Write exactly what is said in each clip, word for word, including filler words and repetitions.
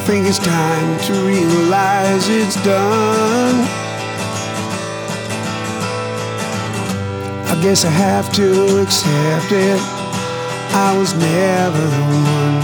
think it's time to realize it's done. I guess I have to accept it. I was never the one.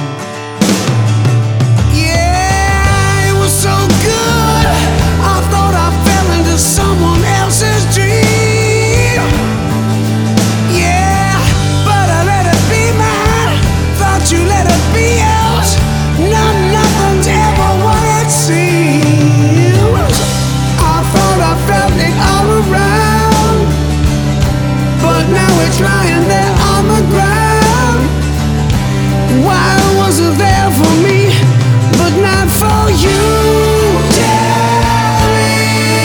Yeah, it was so good. I thought I fell into someone else's dream. Yeah, but I let it be mine. Thought you let it be yours. No, nothing's ever what it seems. I thought I felt it all around, but now we're trying there on the ground. Why was it there for me, but not for you? Tell me,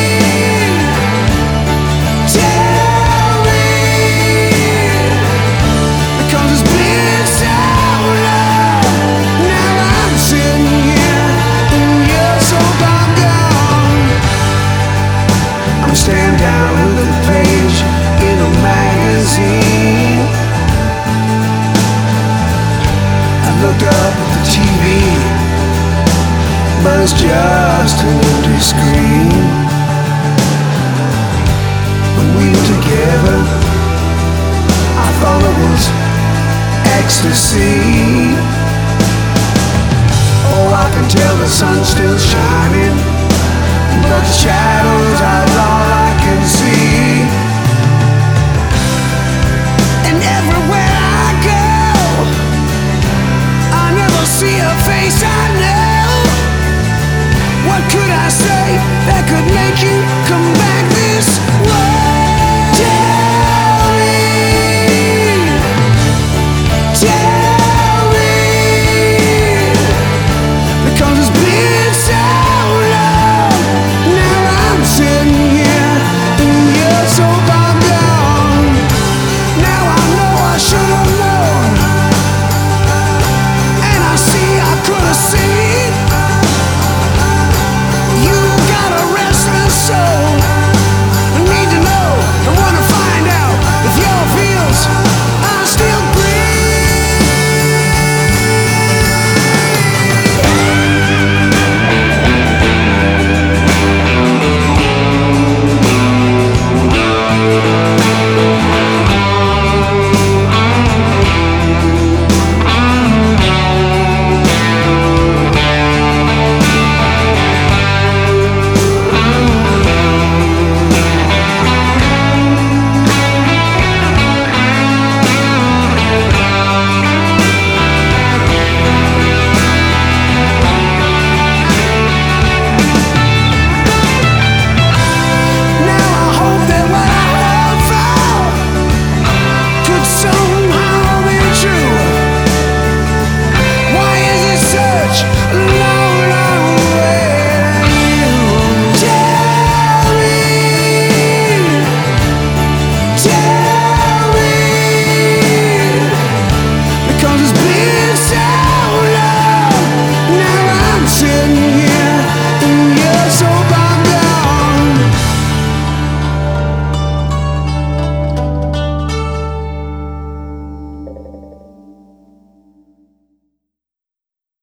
tell me, because it's been so long. Now I'm sitting here and you're so far gone. I'm staring down with a page in a magazine. I looked up at the T V, but it's just an empty screen. When we were together, I thought it was ecstasy. Oh, I can tell the sun's still shining, but the shadows are long.